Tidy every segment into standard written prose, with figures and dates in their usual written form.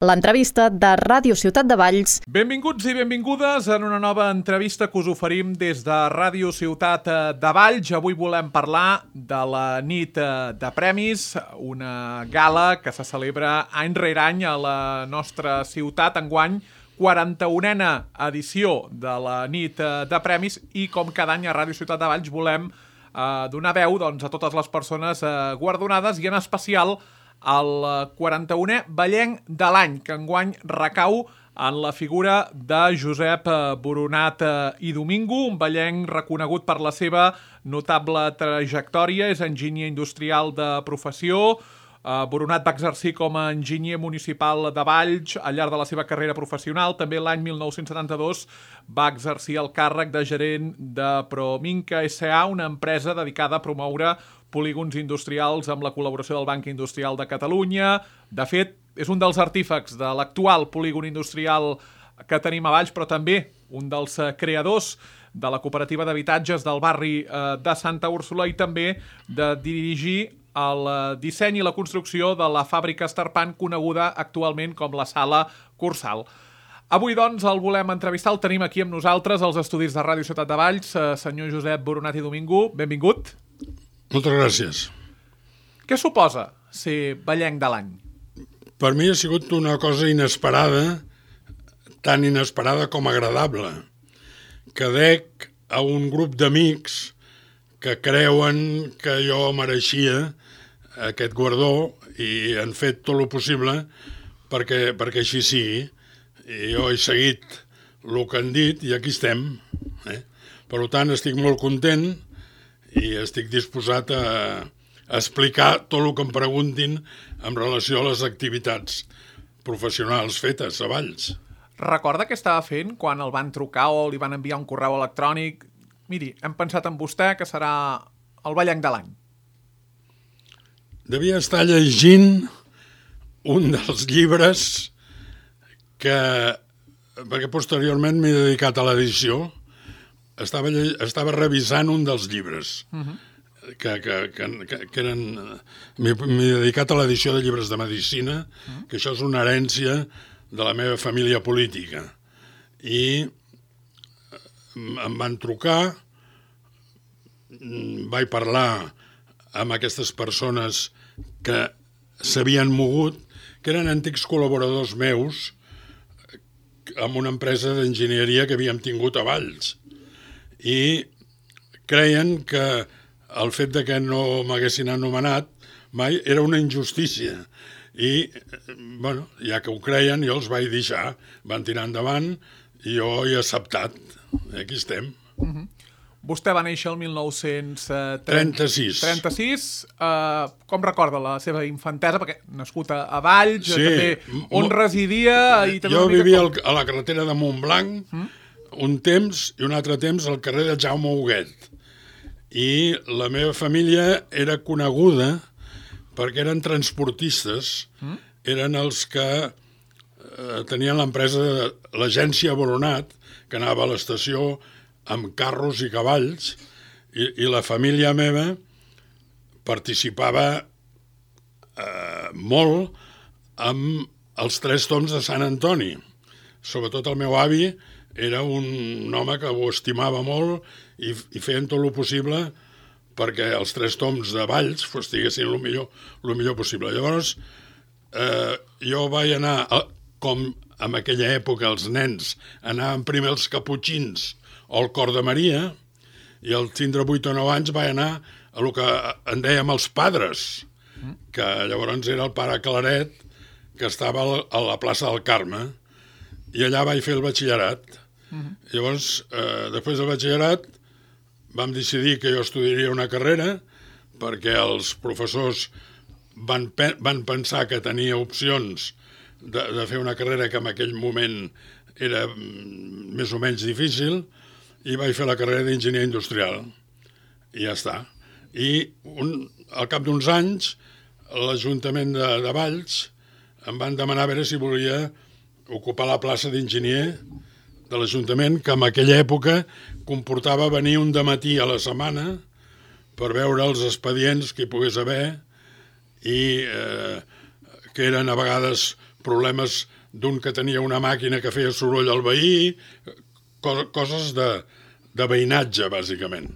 l'entrevista de Ràdio Ciutat de Valls. Benvinguts i benvingudes en una nova entrevista que us oferim des de Ràdio Ciutat de Valls. Avui volem parlar de la nit de premis, una gala que se celebra any rere any a la nostra ciutat, enguany 41a edició de la nit de premis, i com cada any a Ràdio Ciutat de Valls volem donar veu a totes les persones guardonades, i en especial el 41è Vallenc de l'any, que enguany recau en la figura de Josep Boronat i Domingo, un vallenc reconegut per la seva notable trajectòria. És enginyer industrial de professió. Boronat va exercir com a enginyer municipal de Valls al llarg de la seva carrera professional. També l'any 1972 va exercir el càrrec de gerent de Prominca S.A., una empresa dedicada a promoure polígons industrials amb la col·laboració del Banc Industrial de Catalunya. De fet, és un dels artífecs de l'actual polígon industrial que tenim a Valls, però també un dels creadors de la cooperativa d'habitatges del barri de Santa Úrsula, i també de dirigir el disseny i la construcció de la fàbrica Starpan, coneguda actualment com la Sala Cursal. Avui, doncs, el volem entrevistar. El tenim aquí amb nosaltres, als estudis de Ràdio Ciutat de Valls. Senyor Josep Boronat i Domingo, benvingut. Moltes gràcies. Què suposa ser vallenc de l'any? Per mi ha sigut una cosa inesperada, tan inesperada com agradable, que dec a un grup d'amics que creuen que jo mereixia aquest guardó i han fet tot el possible perquè així sigui. I jo he seguit el que han dit i aquí estem. Per tant, estic molt content i estic disposat a explicar tot el que em preguntin en relació a les activitats professionals fetes a Valls. Recorda què estava fent quan el van trucar o li van enviar un correu electrònic? Miri, hem pensat en vostè, que serà el vallenc de l'any. Devia estar llegint un dels llibres perquè posteriorment m'he dedicat a l'edició. Estava revisant un dels llibres que eren... M'he dedicat a l'edició de llibres de medicina, que això és una herència de la meva família política. I em van trucar, vaig parlar amb aquestes persones que s'havien mogut, que eren antics col·laboradors meus amb una empresa d'enginyeria que havíem tingut a Valls. I creien que el fet de que no m'haguessin anomenat mai era una injustícia. I, bueno, ja que ho creien, jo els vaig deixar, van tirar endavant i jo he acceptat. Aquí estem. Vostè va néixer el 1936. 36. Com recorda la seva infantesa? Perquè nascut a Valls, sí, també on residia... I també jo vivia a la carretera de Montblanc, un temps, i un altre temps al carrer de Jaume Huguet. I la meva família era coneguda perquè eren transportistes, eren els que tenien l'empresa, l'agència Boronat, que anava a l'estació amb carros i cavalls, i la família meva participava molt amb els Tres Tombs de Sant Antoni. Sobretot el meu avi era un home que ho estimava molt i feien tot el possible perquè els Tres Tombs de Valls estiguessin el millor possible. Llavors, jo vaig anar, com en aquella època els nens anaven primer als Caputxins o al Cor de Maria, i al tindre 8 o 9 anys vaig anar a el que en dèiem els Padres, que llavors era el pare Claret, que estava a la plaça del Carme, i allà vaig fer el batxillerat. Llavors, després del batxillerat, vam decidir que jo estudiaria una carrera, perquè els professors van pensar que tenia opcions de fer una carrera que en aquell moment era més o menys difícil, i vaig fer la carrera d'enginyer industrial. I ja està. I al cap d'uns anys, l'Ajuntament de Valls em van demanar a veure si volia ocupar la plaça d'enginyer de l'Ajuntament, que en aquella època comportava venir un dematí a la setmana per veure els expedients que hi pogués haver i que eren a vegades problemes d'un que tenia una màquina que feia soroll al veí, coses de veïnatge, bàsicament.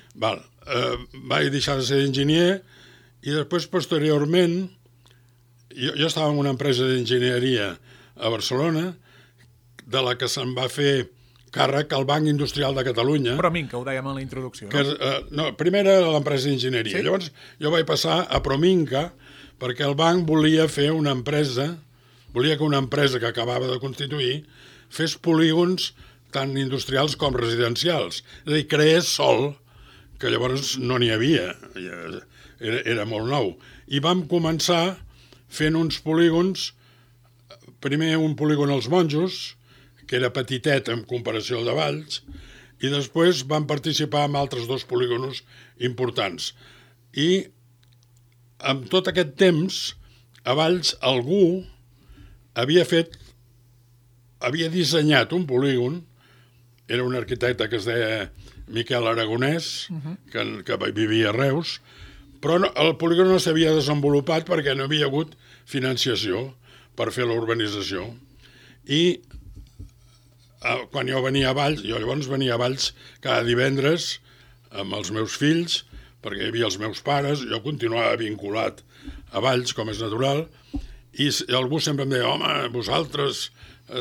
Vaig deixar de ser enginyer i després, posteriorment, jo estava en una empresa d'enginyeria a Barcelona, de la que se'n va fer càrrec al Banc Industrial de Catalunya. Prominca, ho dèiem en la introducció. Primer era l'empresa d'enginyeria. Llavors jo vaig passar a Prominca perquè el banc volia fer una empresa, volia que una empresa que acabava de constituir fes polígons tant industrials com residencials. És a dir, creés sol, que llavors no n'hi havia. Era molt nou. I vam començar fent uns polígons, primer un polígon als Monjos, que era petitet en comparació al de Valls, i després van participar en altres 2 polígonos importants. I en tot aquest temps, a Valls, algú havia dissenyat un polígon, era un arquitecte que es deia Miquel Aragonès, que vivia a Reus, però el polígon no s'havia desenvolupat perquè no havia hagut financiació per fer la urbanització. I quan jo venia a Valls, jo llavors venia a Valls cada divendres amb els meus fills, perquè hi havia els meus pares, jo continuava vinculat a Valls, com és natural, i algú sempre em deia, home, vosaltres,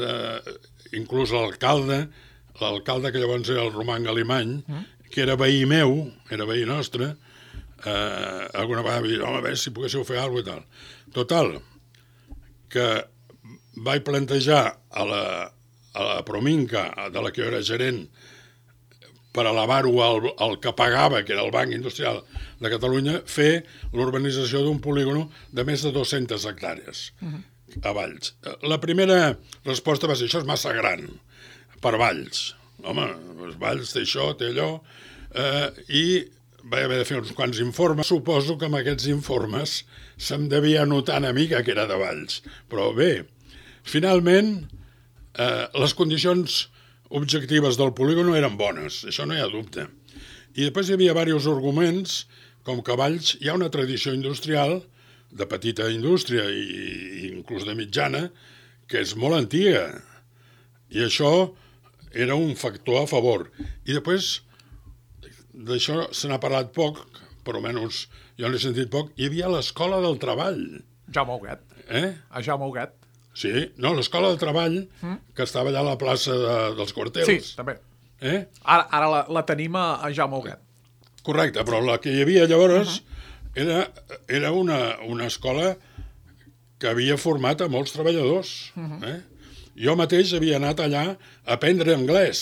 inclús l'alcalde que llavors era el Roman Galimany, que era veí meu, era veí nostre, alguna vegada va dir, home, a veure si poguéssiu fer alguna cosa i tal. Total, que vaig plantejar a la Prominca, de la que jo era gerent, per elevar-ho al que pagava, que era el Banc Industrial de Catalunya, fer l'urbanització d'un polígon de més de 200 hectàrees a Valls. La primera resposta va ser, això és massa gran per Valls. Home, Valls té això, té allò, i vaig haver de fer uns quants informes. Suposo que amb aquests informes se'm devia notar una mica que era de Valls. Però bé, finalment, les condicions objectives del polígon eren bones, això no hi ha dubte. I després hi havia diversos arguments, com que a Valls hi ha una tradició industrial, de petita indústria i inclús de mitjana, que és molt antiga. I això era un factor a favor. I després, d'això se n'ha parlat poc, per almenys jo n'he sentit poc, hi havia l'Escola del Treball. Jaume Huguet. A Jaume Huguet. Sí, no, l'Escola del Treball, que estava allà a la plaça dels Quartels. Sí, també. Ara la tenim a Jaume Huguet. Correcte, però la que hi havia llavors era una escola que havia format a molts treballadors. Jo mateix havia anat allà a aprendre anglès,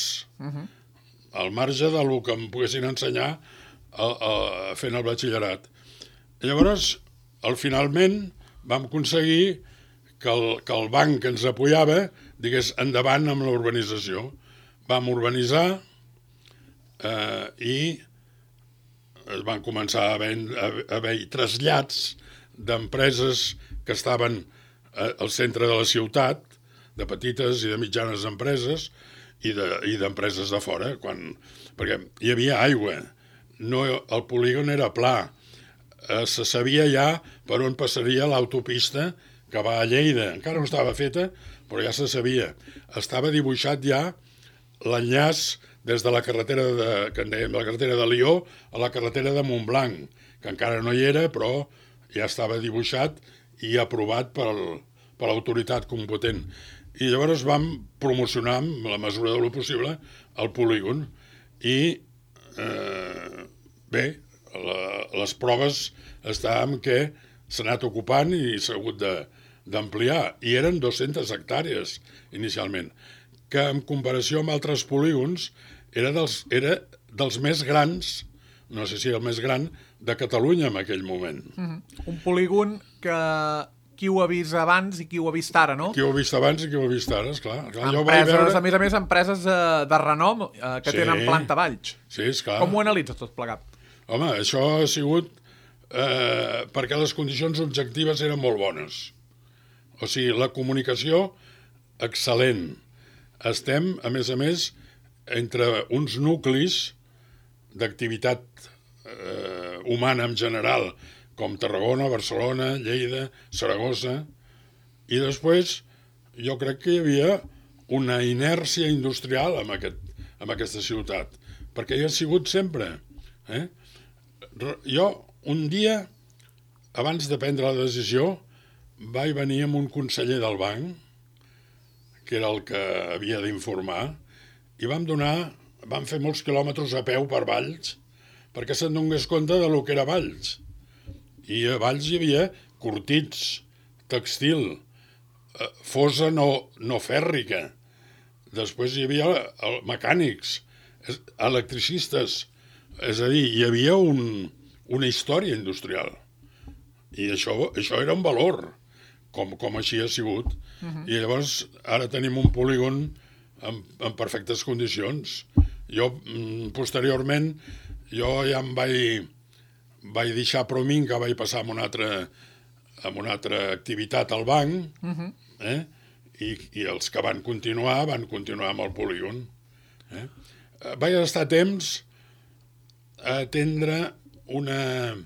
al marge del que em poguessin ensenyar fent el batxillerat. Llavors, finalment, vam aconseguir que el banc que ens apoyava digués endavant amb la urbanització. Vam urbanitzar i es van començar a haver trasllats d'empreses que estaven al centre de la ciutat, de petites i de mitjanes empreses i d'empreses de fora, perquè hi havia aigua. El polígon era pla. Se sabia ja per on passaria l'autopista que va a Lleida. Encara no estava feta, però ja se sabia. Estava dibuixat ja l'enllaç des de la carretera la carretera de Lió a la carretera de Montblanc, que encara no hi era, però ja estava dibuixat i aprovat per l'autoritat competent. I llavors vam promocionar, en la mesura de lo possible, el polígon. I, bé, les proves estaven que s'ha anat ocupant i s'ha hagut d'ampliar. I eren 200 hectàrees, inicialment, que en comparació amb altres polígons era dels més grans, no sé si el més gran, de Catalunya en aquell moment. Un polígon que qui ho ha vist abans i qui ho ha vist ara, no? Qui ho ha vist abans i qui ho ha vist ara, esclar. Empreses, a més, empreses de renom que tenen planta Valls. Sí, esclar. Com ho analitzes tot plegat? Home, això ha sigut perquè les condicions objectives eren molt bones. O sigui, la comunicació excel·lent. Estem, a més, entre uns nuclis d'activitat humana en general, com Tarragona, Barcelona, Lleida, Saragossa, I després jo crec que hi havia una inèrcia industrial en aquesta ciutat, perquè hi ha sigut sempre. Jo, un dia, abans de prendre la decisió, vaig venir amb un conseller del banc, que era el que havia d'informar, i vam fer molts quilòmetres a peu per Valls, perquè se'n donés compte de lo que era Valls. I a Valls hi havia cortits, textil, fosa no fèrrica. Després hi havia mecànics, electricistes. És a dir, hi havia una història industrial. I això era un valor, com així ha sigut. I llavors ara tenim un polígon en perfectes condicions. Jo, posteriorment, ja em vaig deixar Prominca, vaig passar a una altra activitat al banc, i els que van continuar amb el polígon. Vaig estar temps a atendre una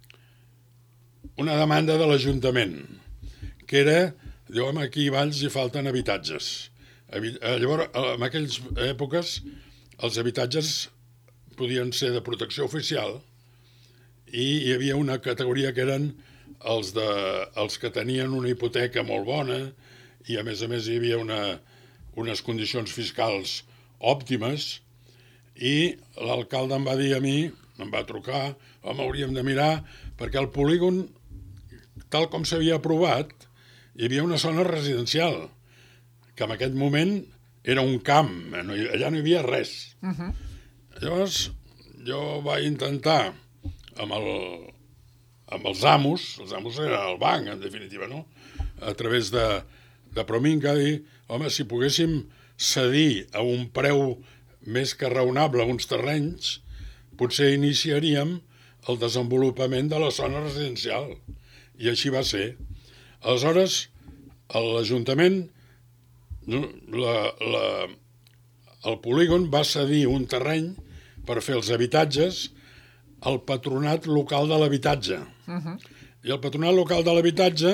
demanda de l'Ajuntament, que era, diu, aquí a Valls hi falten habitatges. Llavors, en aquelles èpoques, els habitatges podien ser de protecció oficial i hi havia una categoria que eren els que tenien una hipoteca molt bona i, a més hi havia unes condicions fiscals òptimes, i l'alcalde em va dir a mi, em va trucar, home, hauríem de mirar, perquè el polígon, tal com s'havia aprovat, hi havia una zona residencial, que en aquest moment era un camp, allà no hi havia res. Llavors, jo vaig intentar amb els amos era el banc, en definitiva, no? A través de Prominca, dir, home, si poguéssim cedir a un preu més que raonable uns terrenys, potser iniciaríem el desenvolupament de la zona residencial. I així va ser. Aleshores, l'Ajuntament, el polígon va cedir un terreny per fer els habitatges al Patronat Local de l'Habitatge. I el Patronat Local de l'Habitatge,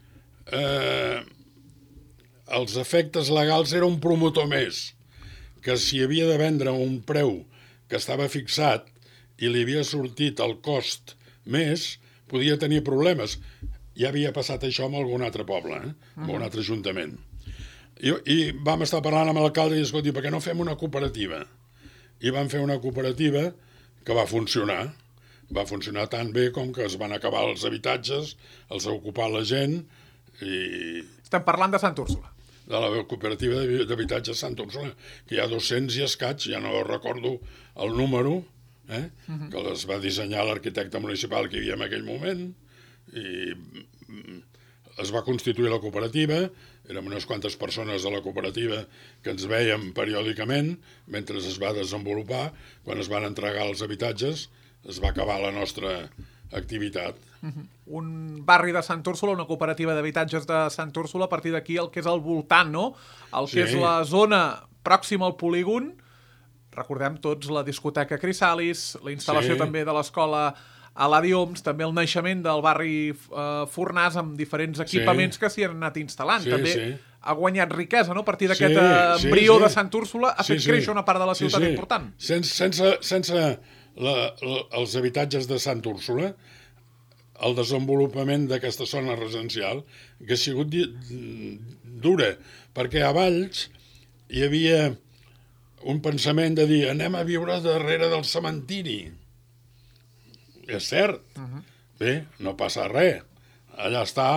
els efectes legals era un promotor més, que si havia de vendre un preu que estava fixat i li havia sortit el cost més, podia tenir problemes. Ja havia passat això amb algun altre poble, amb algun altre ajuntament. I vam estar parlant amb l'alcalde i escolti, per què no fem una cooperativa? I vam fer una cooperativa que va funcionar. Va funcionar tan bé com que es van acabar els habitatges, els ha ocupat la gent i... Estem parlant de Sant Úrsula. De la cooperativa d'habitatge Sant Úrsula, que hi ha 200 i escaig, ja no recordo el número, que les va dissenyar l'arquitecte municipal que hi havia en aquell moment, i es va constituir la cooperativa, érem unes quantes persones de la cooperativa que ens vèiem periòdicament, mentre es va desenvolupar, quan es van entregar els habitatges, es va acabar la nostra activitat. Un barri de Sant Úrsula, una cooperativa d'habitatges de Sant Úrsula, a partir d'aquí el que és el voltant, no? El que és la zona pròxima al polígon, recordem tots la discoteca Crisalis, la instal·lació també de l'escola Eladi Homs, també el naixement del barri Fornàs amb diferents equipaments que s'hi han anat instal·lant. També ha guanyat riquesa, no? A partir d'aquest embrió de Sant Úrsula ha fet créixer una part de la ciutat important. Sense els habitatges de Sant Úrsula, el desenvolupament d'aquesta zona residencial hauria sigut dura, perquè a Valls hi havia un pensament de dir anem a viure darrere del cementiri. És cert. Bé, no passa res. Allà està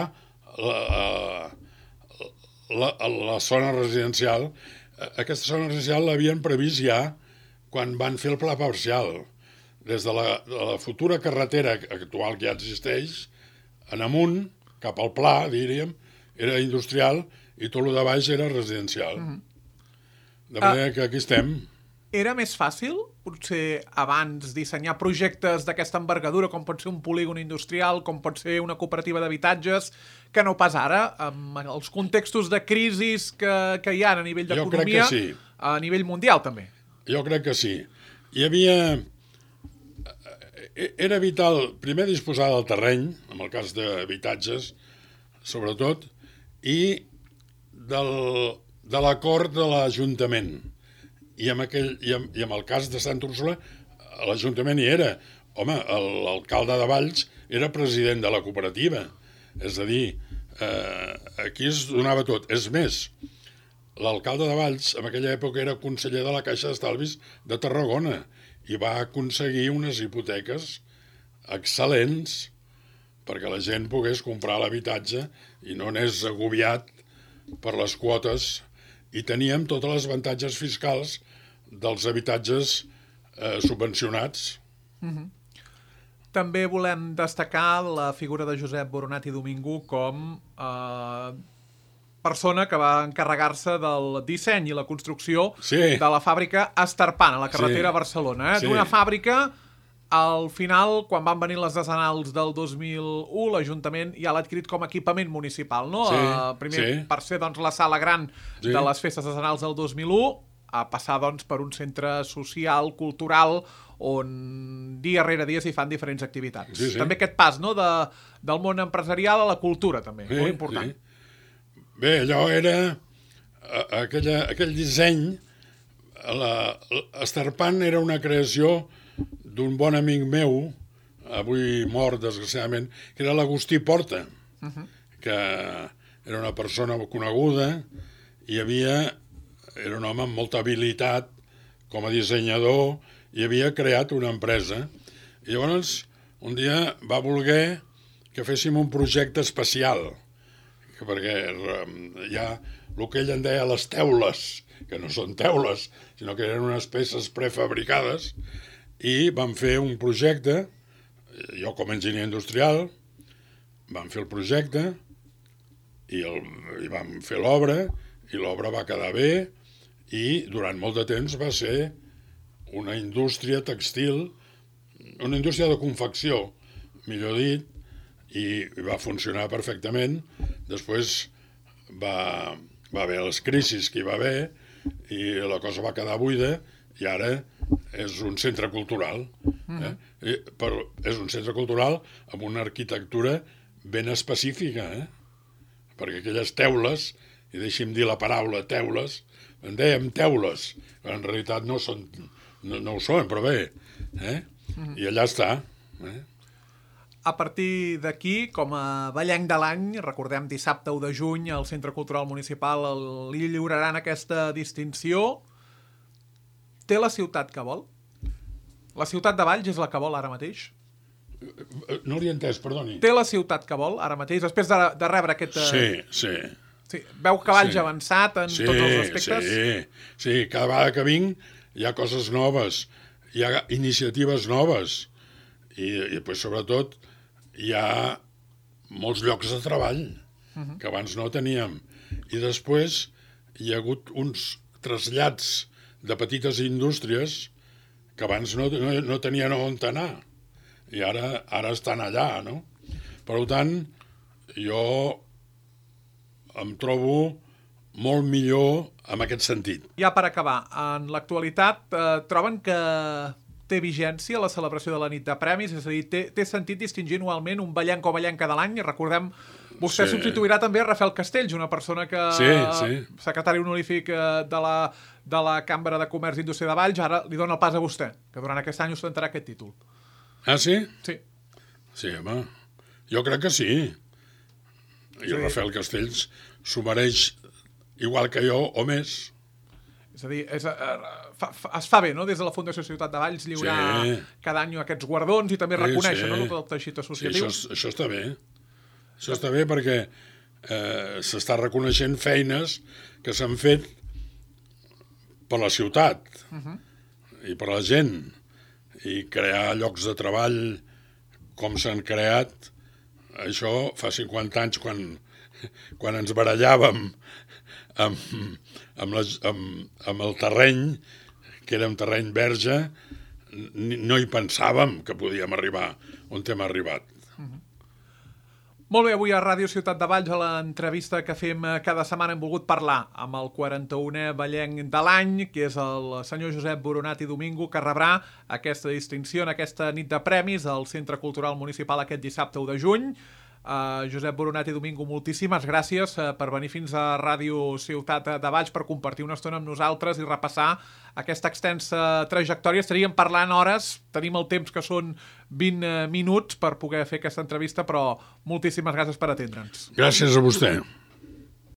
la zona residencial. Aquesta zona residencial l'havien previst ja quan van fer el pla parcial. Des de la futura carretera actual que ja existeix, en amunt, cap al pla, diríem, era industrial i tot el de baix era residencial. De manera que aquí estem. Era més fàcil, potser abans, dissenyar projectes d'aquesta envergadura, com pot ser un polígon industrial, com pot ser una cooperativa d'habitatges, que no pas ara, amb els contextos de crisis que hi ha a nivell d'economia, a nivell mundial també. Jo crec que sí. Hi havia... Era vital, primer, disposar del terreny, en el cas d'habitatges, sobretot, i de l'acord de l'Ajuntament. I amb el cas de Santa Úrsula, l'Ajuntament hi era. Home, l'alcalde de Valls era president de la cooperativa. És a dir, aquí es donava tot. És més, l'alcalde de Valls en aquella època era conseller de la Caixa d'Estalvis de Tarragona i va aconseguir unes hipoteques excel·lents perquè la gent pogués comprar l'habitatge i no anés agobiat per les quotes, i teníem totes les avantatges fiscals dels habitatges subvencionats. També volem destacar la figura de Josep Boronat i Domingo com persona que va encarregar-se del disseny i la construcció de la fàbrica Estarpant, a la carretera a Barcelona. D'una fàbrica, al final, quan van venir les decenals del 2001, l'Ajuntament ja l'ha adquirit com a equipament municipal, no? Primer per ser la sala gran de les festes decenals del 2001, a passar per un centre social, cultural, on dia rere dia s'hi fan diferents activitats. També aquest pas del món empresarial a la cultura, també, molt important. Bé, allò era... Aquell disseny, Estarpant era una creació d'un bon amic meu, avui mort, desgraciadament, que era l'Agustí Porta, que era una persona coneguda i era un home amb molta habilitat com a dissenyador i havia creat una empresa. I llavors, un dia va voler que féssim un projecte especial, perquè hi ha el que ell en deia les teules, que no són teules, sinó que eren unes peces prefabricades, i vam fer un projecte, jo com a enginyer industrial, vam fer el projecte i vam fer l'obra, i l'obra va quedar bé, i durant molt de temps va ser una indústria textil, una indústria de confecció, millor dit, i va funcionar perfectament. Després va haver les crisis que hi va haver i la cosa va quedar buida i ara és un centre cultural. És un centre cultural amb una arquitectura ben específica, perquè aquelles teules, i deixi'm dir la paraula teules, en dèiem teules, però en realitat no ho són, però bé, i allà està. A partir d'aquí, com a ballenc de l'any, recordem dissabte 1 de juny, al Centre Cultural Municipal li lliuraran aquesta distinció. Té la ciutat que vol? La ciutat de Valls és la que vol ara mateix? No l'he entès, perdoni. Té la ciutat que vol ara mateix, després de rebre aquest... Sí. Veu que Valls ha avançat en tots els aspectes? Sí, cada vegada que vinc hi ha coses noves, hi ha iniciatives noves i sobretot hi ha molts llocs de treball que abans no teníem. I després hi ha hagut uns trasllats de petites indústries que abans no tenien on anar i ara estan allà, no? Per tant, jo em trobo molt millor en aquest sentit. Ja per acabar, en l'actualitat troben que té vigència la celebració de la nit de premis? És a dir, té sentit distingir anualment un ballenc o ballenca de l'any? Recordem, vostè substituirà també Rafael Castells, una persona que... secretari honorífic de la Cambra de Comerç i Indústria de Valls, ara li dona el pas a vostè, que durant aquest any ostentarà aquest títol. Ah, sí? Sí. Sí, home, jo crec que sí. I Rafael Castells s'ho mereix igual que jo o més. És a dir, es fa bé, no?, des de la Fundació Ciutat de Valls lliurar cada any aquests guardons i també reconèixer tot el teixit associatiu. Sí, això està bé. Això està bé perquè s'està reconeixent feines que s'han fet per la ciutat i per la gent, i crear llocs de treball com s'han creat. Això fa 50 anys, quan ens barallàvem amb el terreny, que era un terreny verge, no hi pensàvem que podíem arribar on hem arribat. Molt bé, avui a Ràdio Ciutat de Valls, a l'entrevista que fem cada setmana, hem volgut parlar amb el 41è ballenc de l'any, que és el senyor Josep Boronat i Domingo, que rebrà aquesta distinció en aquesta nit de premis al Centre Cultural Municipal aquest dissabte 1 de juny. Josep Boronat i Domingo, moltíssimes gràcies per venir fins a Ràdio Ciutat de Valls per compartir una estona amb nosaltres i repassar aquesta extensa trajectòria. Estaríem parlant hores, tenim el temps que són 20 minuts per poder fer aquesta entrevista, però moltíssimes gràcies per atendre'ns. Gràcies a vostè.